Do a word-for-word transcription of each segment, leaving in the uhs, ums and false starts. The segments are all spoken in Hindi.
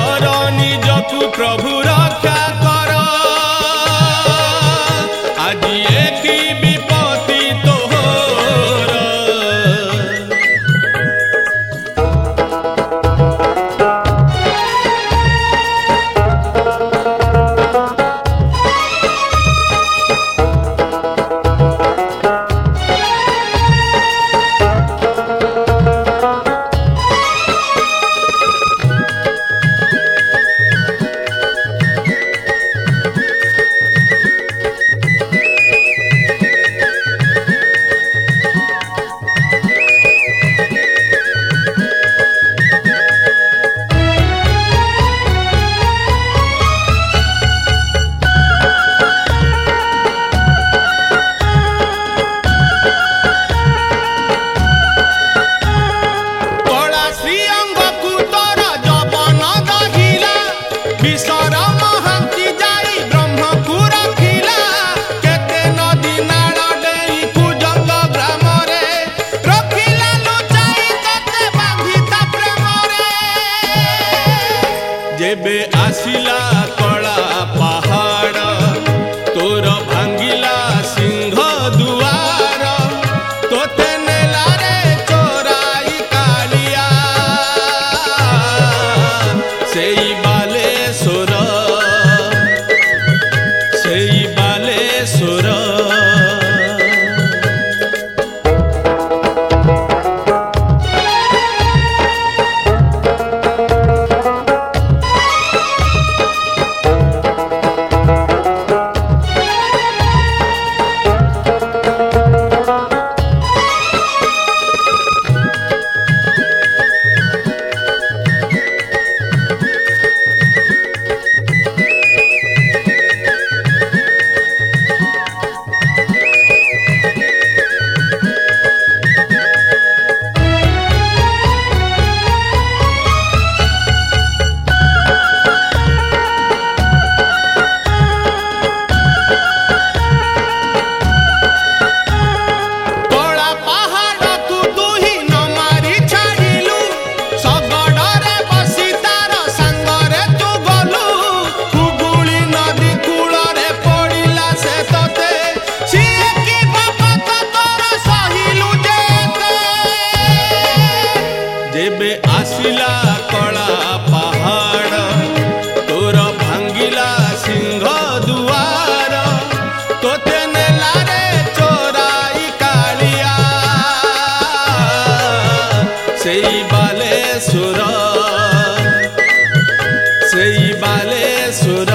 कर निजकु प्रभु रक्षा कर आज एक विपत्ति तोहर जेबे आसिला कला पहाड़ तोर भांगिला सिंह दुआर तोते नेला रे चोराई कालिया सेई बालेश्वर सेई बालेश्वर जेबे आसिला कला पहाड़ तोर भांगिला सिंह दुआर तोते नेला रे चोराई कालिया सेई बालेश्वर सेई बालेश्वर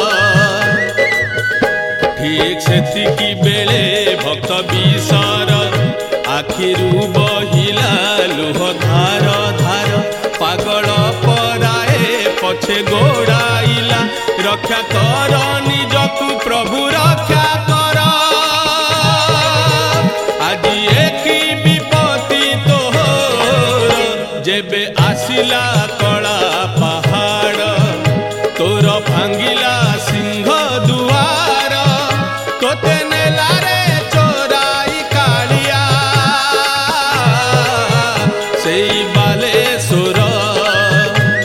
ठीक सेतिकी बेले भक्त विसर आखिरु बहिला लुह धार धार पागल पराए पछे गोड़ाइला रक्षा कर निजकु प्रभु रक्षा कर आज एक विपत्ति तोहर जेबे आसिला कला पहाड़ तोर भांगिला सिंह दुआर तोते नेला रे चोराई कालिया सेई बालेश्वर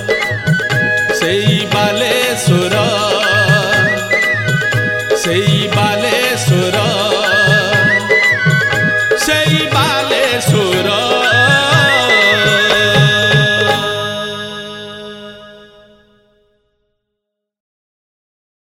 सेई बालेश्वर सेई